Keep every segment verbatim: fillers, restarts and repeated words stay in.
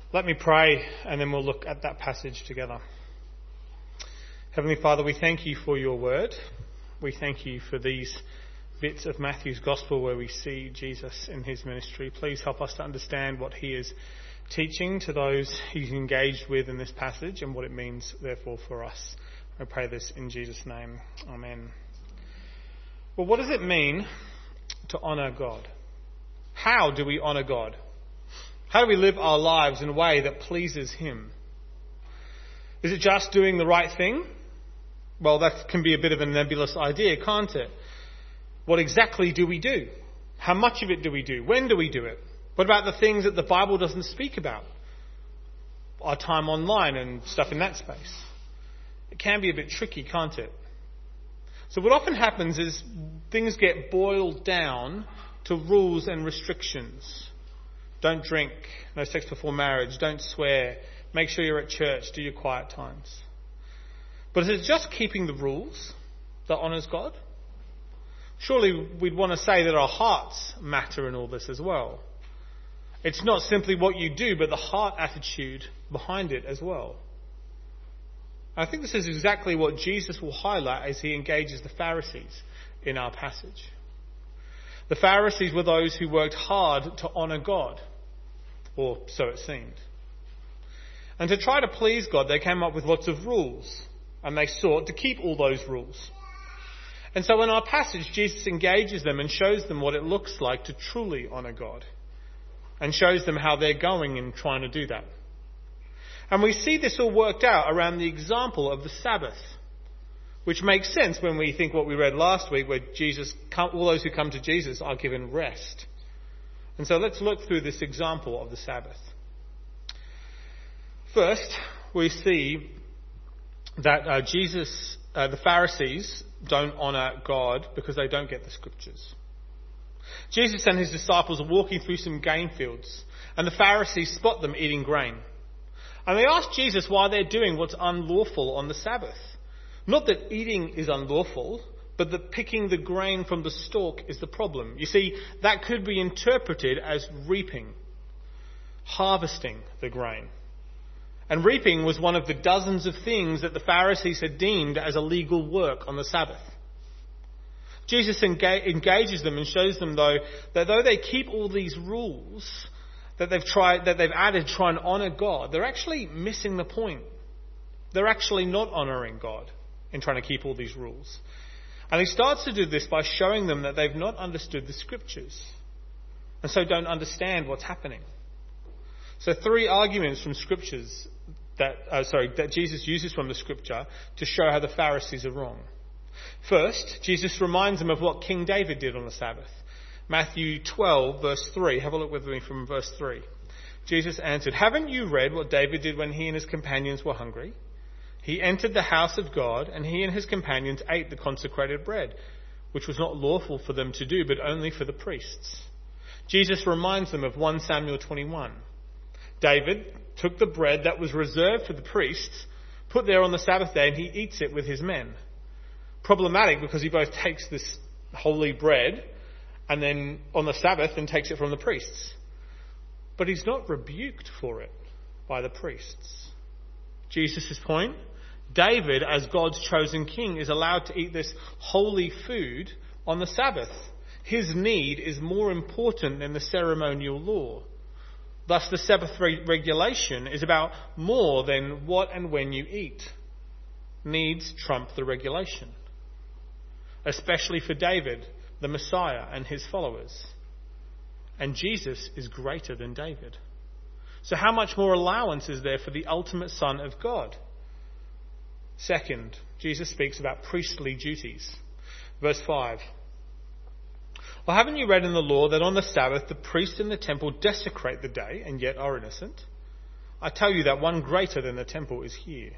Let me pray and then we'll look at that passage together. Heavenly Father, we thank you for your word. We thank you for these bits of Matthew's Gospel where we see Jesus in his ministry. Please help us to understand what he is teaching to those he's engaged with in this passage and what it means, therefore, for us. I pray this in Jesus' name. Amen. Well, what does it mean to honour God? How do we honour God? How do we live our lives in a way that pleases him? Is it just doing the right thing? Well, that can be a bit of a nebulous idea, can't it? What exactly do we do? How much of it do we do? When do we do it? What about the things that the Bible doesn't speak about? Our time online and stuff in that space. It can be a bit tricky, can't it? So what often happens is things get boiled down to rules and restrictions. Don't drink, no sex before marriage, don't swear, make sure you're at church, do your quiet times. But is it just keeping the rules that honours God? Surely we'd want to say that our hearts matter in all this as well. It's not simply what you do, but the heart attitude behind it as well. I think this is exactly what Jesus will highlight as he engages the Pharisees in our passage. The Pharisees were those who worked hard to honour God, or so it seemed. And to try to please God, they came up with lots of rules, and they sought to keep all those rules. And so in our passage, Jesus engages them and shows them what it looks like to truly honour God, and shows them how they're going in trying to do that. And we see this all worked out around the example of the Sabbath, which makes sense when we think what we read last week, where Jesus, all those who come to Jesus are given rest. And so let's look through this example of the Sabbath. First, we see that uh, Jesus, uh, the Pharisees, don't honour God because they don't get the scriptures. Jesus and his disciples are walking through some grain fields, and the Pharisees spot them eating grain. And they ask Jesus why they're doing what's unlawful on the Sabbath. Not that eating is unlawful, but that picking the grain from the stalk is the problem. You see, that could be interpreted as reaping, harvesting the grain. And reaping was one of the dozens of things that the Pharisees had deemed as illegal work on the Sabbath. Jesus enga- engages them and shows them, though, that though they keep all these rules that they've tried, that they've added to try and honour God, they're actually missing the point. They're actually not honouring God in trying to keep all these rules. And he starts to do this by showing them that they've not understood the scriptures, and so don't understand what's happening. So three arguments from scriptures that, uh, sorry, that Jesus uses from the scripture to show how the Pharisees are wrong. First, Jesus reminds them of what King David did on the Sabbath. Matthew twelve, verse three. Have a look with me from verse three. Jesus answered, "Haven't you read what David did when he and his companions were hungry? He entered the house of God, and he and his companions ate the consecrated bread, which was not lawful for them to do, but only for the priests." Jesus reminds them of First Samuel twenty-one. David took the bread that was reserved for the priests, put there on the Sabbath day, and he eats it with his men. Problematic because he both takes this holy bread and then on the Sabbath and takes it from the priests. But he's not rebuked for it by the priests. Jesus' point, David, as God's chosen king, is allowed to eat this holy food on the Sabbath. His need is more important than the ceremonial law. Thus, the Sabbath re- regulation is about more than what and when you eat. Needs trump the regulation. Especially for David, the Messiah, and his followers. And Jesus is greater than David. So how much more allowance is there for the ultimate Son of God? Second, Jesus speaks about priestly duties. Verse five. "Well, haven't you read in the law that on the Sabbath the priests in the temple desecrate the day and yet are innocent? I tell you that one greater than the temple is here."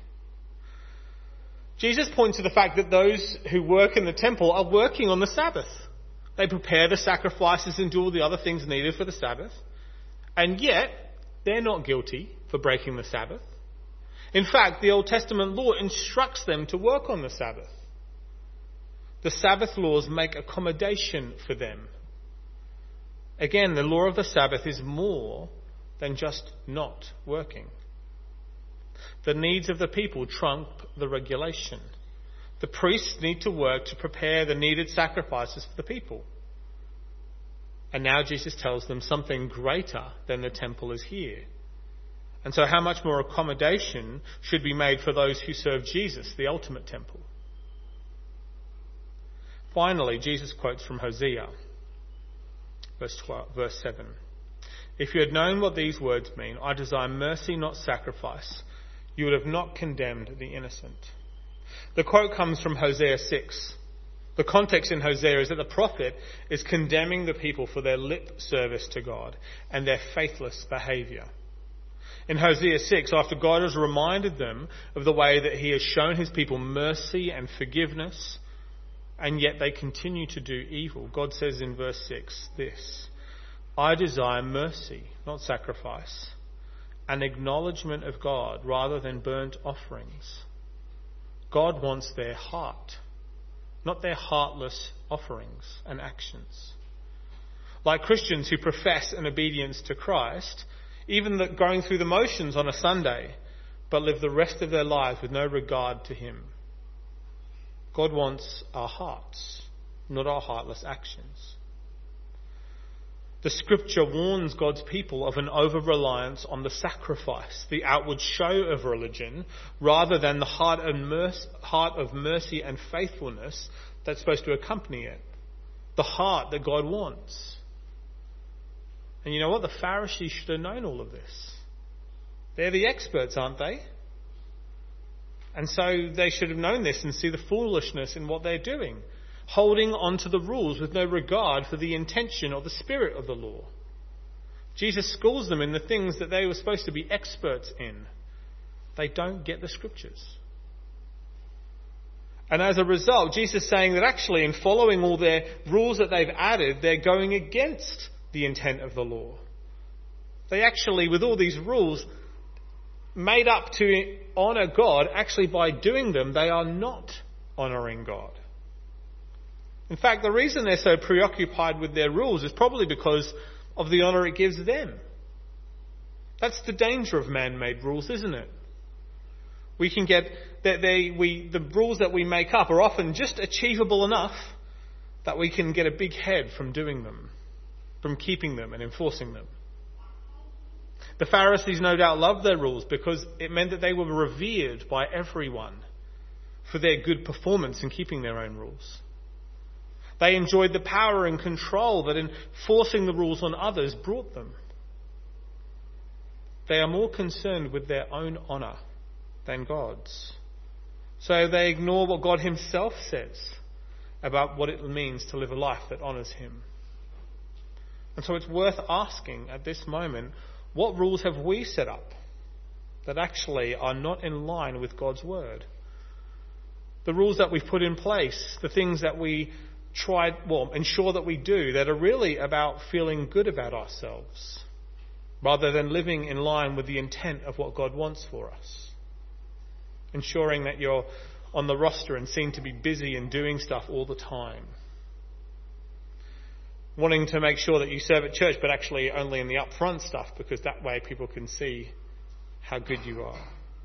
Jesus points to the fact that those who work in the temple are working on the Sabbath. They prepare the sacrifices and do all the other things needed for the Sabbath. And yet, they're not guilty for breaking the Sabbath. In fact, the Old Testament law instructs them to work on the Sabbath. The Sabbath laws make accommodation for them. Again, the law of the Sabbath is more than just not working. The needs of the people trump the regulation. The priests need to work to prepare the needed sacrifices for the people. And now Jesus tells them something greater than the temple is here. And so how much more accommodation should be made for those who serve Jesus, the ultimate temple? Finally, Jesus quotes from Hosea, verse twelve, verse seven. If you had known what these words mean, I desire mercy, not sacrifice, you would have not condemned the innocent. The quote comes from Hosea six. The context in Hosea is that the prophet is condemning the people for their lip service to God and their faithless behaviour. In Hosea six, after God has reminded them of the way that he has shown his people mercy and forgiveness, and yet they continue to do evil, God says in verse six this: I desire mercy, not sacrifice, an acknowledgement of God rather than burnt offerings. God wants their heart, not their heartless offerings and actions. Like Christians who profess an obedience to Christ, even the, going through the motions on a Sunday, but live the rest of their lives with no regard to him. God wants our hearts, not our heartless actions. The scripture warns God's people of an over-reliance on the sacrifice, the outward show of religion, rather than the heart of mercy and faithfulness that's supposed to accompany it. The heart that God wants. And you know what? The Pharisees should have known all of this. They're the experts, aren't they? And so they should have known this and see the foolishness in what they're doing, holding on to the rules with no regard for the intention or the spirit of the law. Jesus schools them in the things that they were supposed to be experts in. They don't get the scriptures. And as a result, Jesus is saying that actually in following all their rules that they've added, they're going against the intent of the law. They actually, with all these rules made up to honour God, actually by doing them, they are not honouring God. In fact, the reason they're so preoccupied with their rules is probably because of the honour it gives them. That's the danger of man-made rules, isn't it? We can get that they we the rules that we make up are often just achievable enough that we can get a big head from doing them, from keeping them and enforcing them. The Pharisees no doubt loved their rules because it meant that they were revered by everyone for their good performance in keeping their own rules. They enjoyed the power and control that enforcing the rules on others brought them. They are more concerned with their own honour than God's. So they ignore what God himself says about what it means to live a life that honours him. And so it's worth asking at this moment, what rules have we set up that actually are not in line with God's word? The rules that we've put in place, the things that we try, well, ensure that we do, that are really about feeling good about ourselves, rather than living in line with the intent of what God wants for us. Ensuring that you're on the roster and seen to be busy and doing stuff all the time. Wanting to make sure that you serve at church, but actually only in the upfront stuff, because that way people can see how good you are.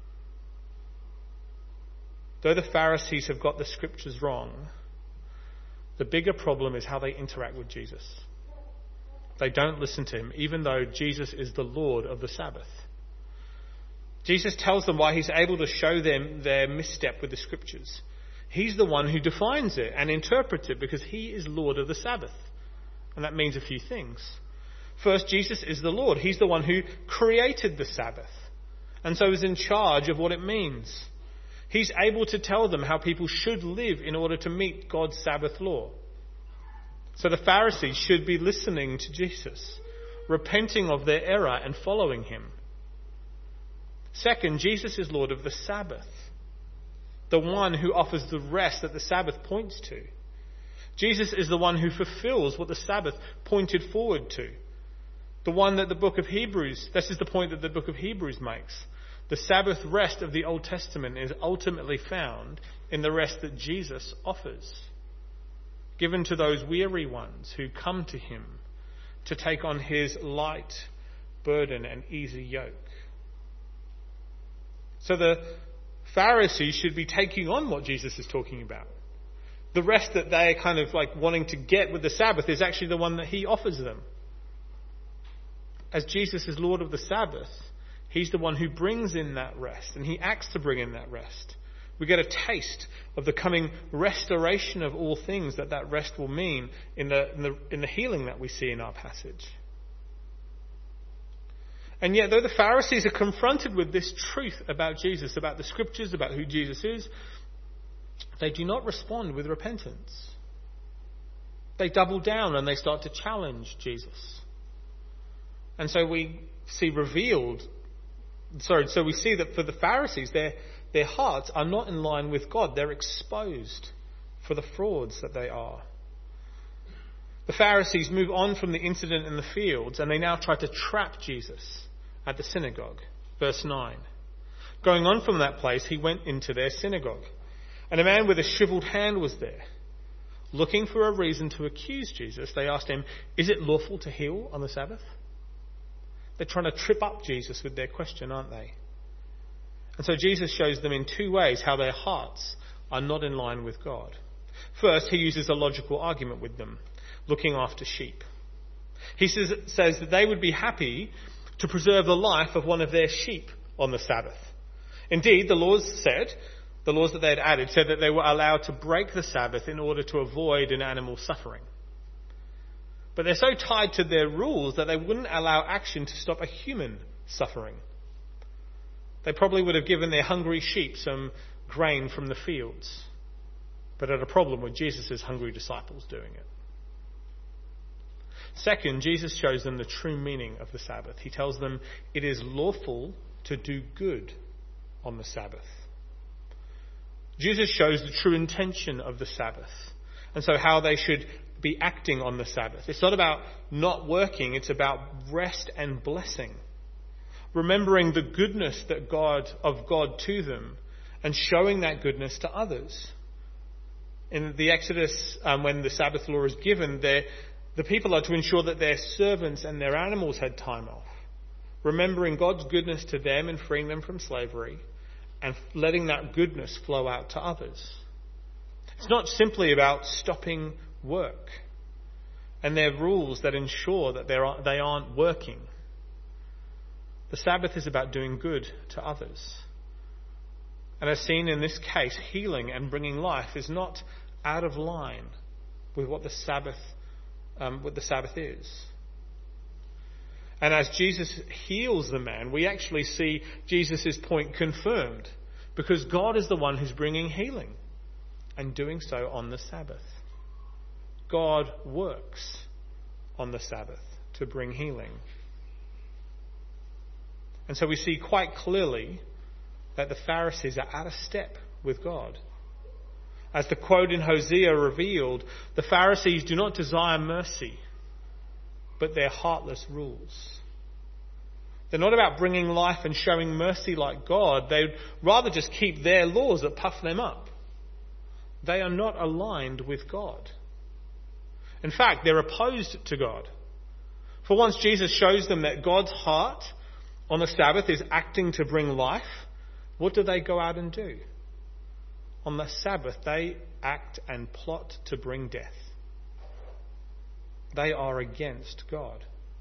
Though the Pharisees have got the scriptures wrong, the bigger problem is how they interact with Jesus. They don't listen to him, even though Jesus is the Lord of the Sabbath. Jesus tells them why he's able to show them their misstep with the scriptures. He's the one who defines it and interprets it because he is Lord of the Sabbath. And that means a few things. First, Jesus is the Lord. He's the one who created the Sabbath, and so is in charge of what it means. He's able to tell them how people should live in order to meet God's Sabbath law. So the Pharisees should be listening to Jesus, repenting of their error and following him. Second, Jesus is Lord of the Sabbath, the one who offers the rest that the Sabbath points to. Jesus is the one who fulfills what the Sabbath pointed forward to. The one that the book of Hebrews, this is the point that the book of Hebrews makes. The Sabbath rest of the Old Testament is ultimately found in the rest that Jesus offers, given to those weary ones who come to him to take on his light, burden and easy yoke. So the Pharisees should be taking on what Jesus is talking about. The rest that they're kind of like wanting to get with the Sabbath is actually the one that he offers them. As Jesus is Lord of the Sabbath, he's the one who brings in that rest, and he acts to bring in that rest. We get a taste of the coming restoration of all things that that rest will mean in the, in the, in the healing that we see in our passage. And yet, though the Pharisees are confronted with this truth about Jesus, about the scriptures, about who Jesus is, they do not respond with repentance. They double down and they start to challenge Jesus. And so we see revealed, sorry, so we see that for the Pharisees, their, their hearts are not in line with God. They're exposed for the frauds that they are. The Pharisees move on from the incident in the fields and they now try to trap Jesus at the synagogue. Verse nine. Going on from that place, he went into their synagogue. And a man with a shriveled hand was there. Looking for a reason to accuse Jesus, they asked him, "Is it lawful to heal on the Sabbath?" They're trying to trip up Jesus with their question, aren't they? And so Jesus shows them in two ways how their hearts are not in line with God. First, he uses a logical argument with them, looking after sheep. He says, says that they would be happy to preserve the life of one of their sheep on the Sabbath. Indeed, the laws said, the laws that they had added, said that they were allowed to break the Sabbath in order to avoid an animal suffering. But they're so tied to their rules that they wouldn't allow action to stop a human suffering. They probably would have given their hungry sheep some grain from the fields, but had a problem with Jesus' hungry disciples doing it. Second, Jesus shows them the true meaning of the Sabbath. He tells them it is lawful to do good on the Sabbath. Jesus shows the true intention of the Sabbath, and so how they should be acting on the Sabbath. It's not about not working, it's about rest and blessing. Remembering the goodness that God of God to them and showing that goodness to others. In the Exodus, um, when the Sabbath law is given, the people are to ensure that their servants and their animals had time off. Remembering God's goodness to them and freeing them from slavery and letting that goodness flow out to others. It's not simply about stopping work and their rules that ensure that they aren't working. The Sabbath is about doing good to others. And as seen in this case, healing and bringing life is not out of line with what the Sabbath, um, what the Sabbath is. And as Jesus heals the man, we actually see Jesus' point confirmed, because God is the one who's bringing healing and doing so on the Sabbath. God works on the Sabbath to bring healing. And so we see quite clearly that the Pharisees are out of step with God. As the quote in Hosea revealed, the Pharisees do not desire mercy, but their heartless rules. They're not about bringing life and showing mercy like God. They'd rather just keep their laws that puff them up. They are not aligned with God. In fact, they're opposed to God. For once Jesus shows them that God's heart on the Sabbath is acting to bring life, what do they go out and do? On the Sabbath, they act and plot to bring death. They are against God.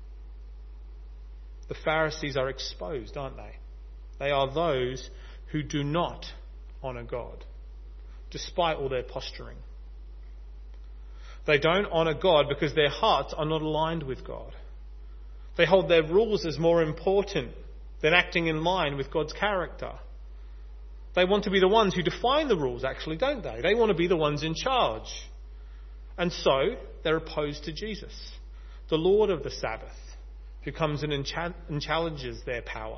The Pharisees are exposed, aren't they? They are those who do not honour God, despite all their posturing. They don't honour God because their hearts are not aligned with God. They hold their rules as more important than acting in line with God's character. They want to be the ones who define the rules, actually, don't they? They want to be the ones in charge. And so they're opposed to Jesus, the Lord of the Sabbath, who comes in and, cha- and challenges their power.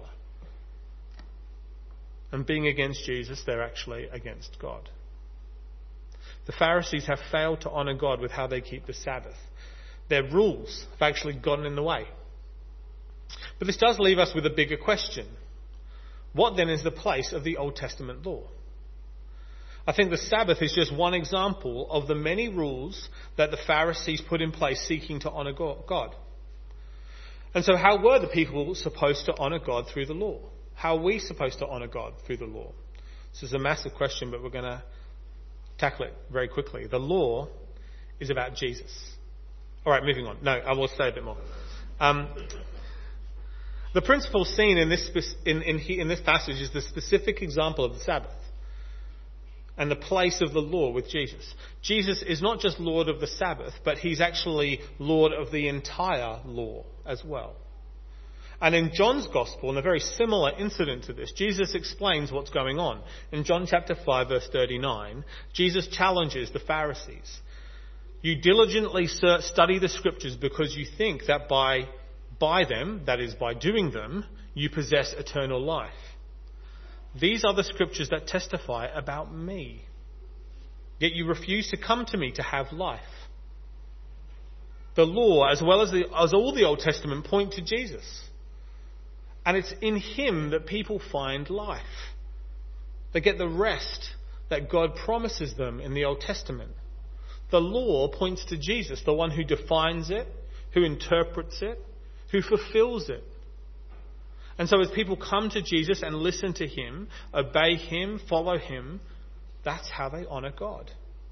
And being against Jesus, they're actually against God. The Pharisees have failed to honour God with how they keep the Sabbath. Their rules have actually gotten in the way. But this does leave us with a bigger question. What then is the place of the Old Testament law? I think the Sabbath is just one example of the many rules that the Pharisees put in place seeking to honour God. And so how were the people supposed to honour God through the law? How are we supposed to honour God through the law? This is a massive question, but we're going to tackle it very quickly. The law is about Jesus. All right, moving on. No, I will say a bit more. Um, the principle seen in this in, in, in this passage is the specific example of the Sabbath and the place of the law with Jesus. Jesus is not just Lord of the Sabbath, but he's actually Lord of the entire law as well. And in John's Gospel, in a very similar incident to this, Jesus explains what's going on. In John chapter five, verse thirty-nine, Jesus challenges the Pharisees. You diligently study the Scriptures because you think that by, by them, that is by doing them, you possess eternal life. These are the Scriptures that testify about me. Yet you refuse to come to me to have life. The law, as well as, the, as all the Old Testament, point to Jesus. And it's in him that people find life. They get the rest that God promises them in the Old Testament. The law points to Jesus, the one who defines it, who interprets it, who fulfills it. And so as people come to Jesus and listen to him, obey him, follow him, that's how they honour God.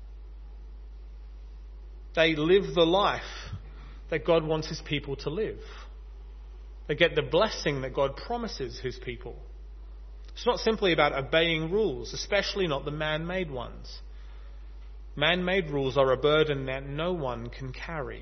They live the life that God wants his people to live. They get the blessing that God promises his people. It's not simply about obeying rules, especially not the man-made ones. Man-made rules are a burden that no one can carry.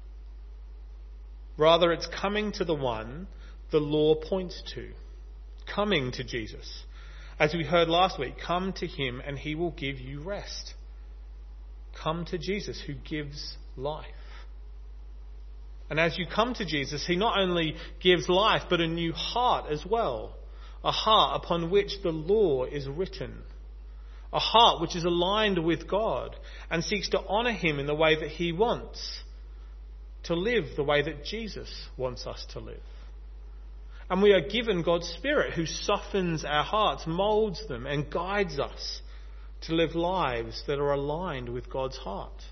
Rather, it's coming to the one the law points to. Coming to Jesus. As we heard last week, come to him and he will give you rest. Come to Jesus who gives life. And as you come to Jesus, he not only gives life, but a new heart as well. A heart upon which the law is written. A heart which is aligned with God and seeks to honour him in the way that he wants. To live the way that Jesus wants us to live. And we are given God's Spirit who softens our hearts, moulds them and guides us to live lives that are aligned with God's heart.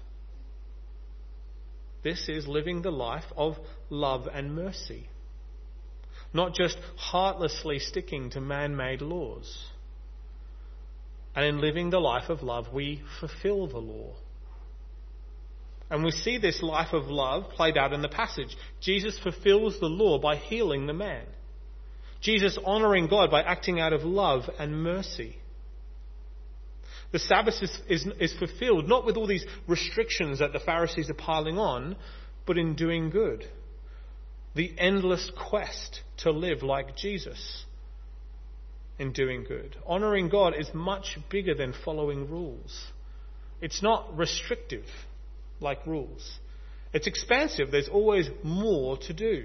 This is living the life of love and mercy. Not just heartlessly sticking to man-made laws. And in living the life of love, we fulfill the law. And we see this life of love played out in the passage. Jesus fulfills the law by healing the man. Jesus honouring God by acting out of love and mercy. The Sabbath is, is, is fulfilled not with all these restrictions that the Pharisees are piling on, but in doing good. The endless quest to live like Jesus in doing good. Honouring God is much bigger than following rules. It's not restrictive like rules. It's expansive. There's always more to do.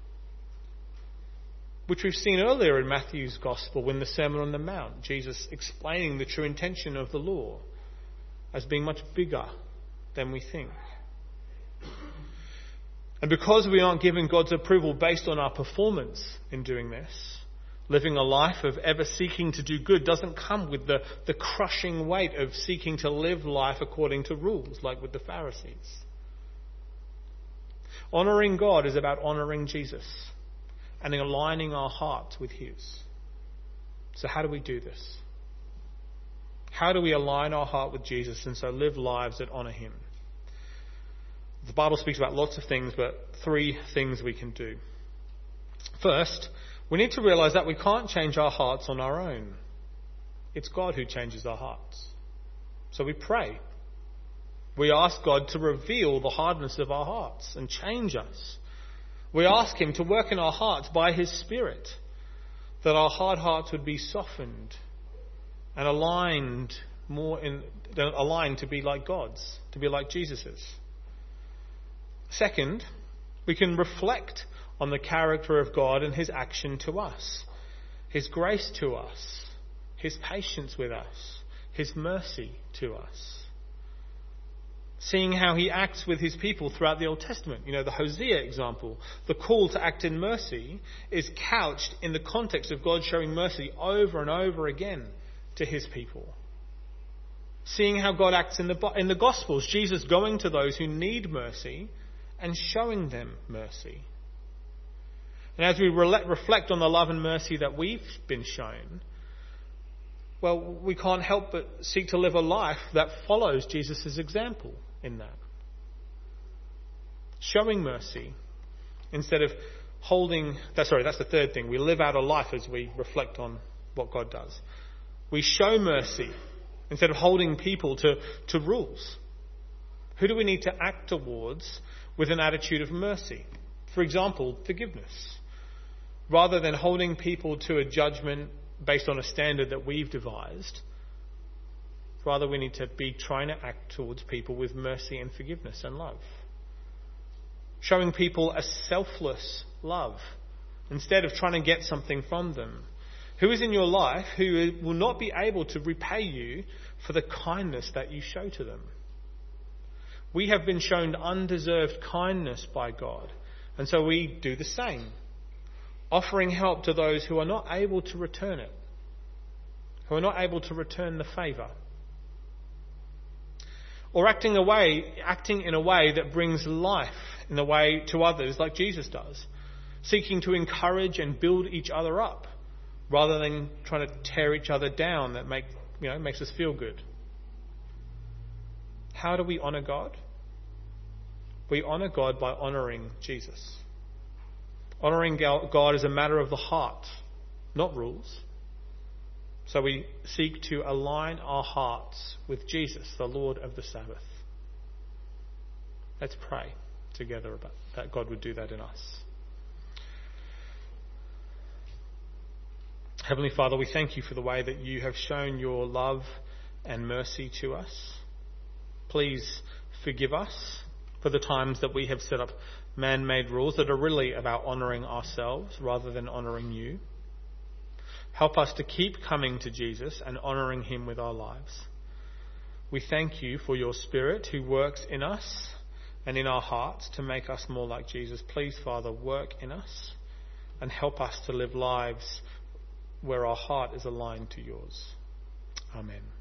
Which we've seen earlier in Matthew's Gospel when the Sermon on the Mount, Jesus explaining the true intention of the law as being much bigger than we think. And because we aren't given God's approval based on our performance in doing this, living a life of ever seeking to do good doesn't come with the, the crushing weight of seeking to live life according to rules, like with the Pharisees. Honouring God is about honouring Jesus and aligning our hearts with his. So how do we do this? How do we align our heart with Jesus and so live lives that honour him? The Bible speaks about lots of things, but three things we can do. First, we need to realise that we can't change our hearts on our own. It's God who changes our hearts. So we pray. We ask God to reveal the hardness of our hearts and change us. We ask him to work in our hearts by his Spirit, that our hard hearts would be softened and aligned more in, aligned to be like God's, to be like Jesus's. Second, we can reflect on the character of God and his action to us, his grace to us, his patience with us, his mercy to us. Seeing how he acts with his people throughout the Old Testament. You know, the Hosea example, the call to act in mercy is couched in the context of God showing mercy over and over again to his people. Seeing how God acts in the, in the Gospels, Jesus going to those who need mercy and showing them mercy. And as we re- reflect on the love and mercy that we've been shown, well, we can't help but seek to live a life that follows Jesus' example in that. Showing mercy instead of holding... That's, sorry, that's the third thing. We live out a life as we reflect on what God does. We show mercy instead of holding people to, to rules. Who do we need to act towards with an attitude of mercy? For example, forgiveness. Rather than holding people to a judgment based on a standard that we've devised, rather we need to be trying to act towards people with mercy and forgiveness and love. Showing people a selfless love instead of trying to get something from them. Who is in your life who will not be able to repay you for the kindness that you show to them? We have been shown undeserved kindness by God, and so we do the same. Offering help to those who are not able to return it, who are not able to return the favour. Or acting away, acting in a way that brings life in the way to others like Jesus does, seeking to encourage and build each other up rather than trying to tear each other down that make, you know, makes us feel good. How do we honour God? We honour God by honouring Jesus. Honouring God is a matter of the heart, not rules. So we seek to align our hearts with Jesus, the Lord of the Sabbath. Let's pray together about that God would do that in us. Heavenly Father, we thank you for the way that you have shown your love and mercy to us. Please forgive us for the times that we have set up man-made rules that are really about honouring ourselves rather than honouring you. Help us to keep coming to Jesus and honouring him with our lives. We thank you for your Spirit who works in us and in our hearts to make us more like Jesus. Please, Father, work in us and help us to live lives where our heart is aligned to yours. Amen.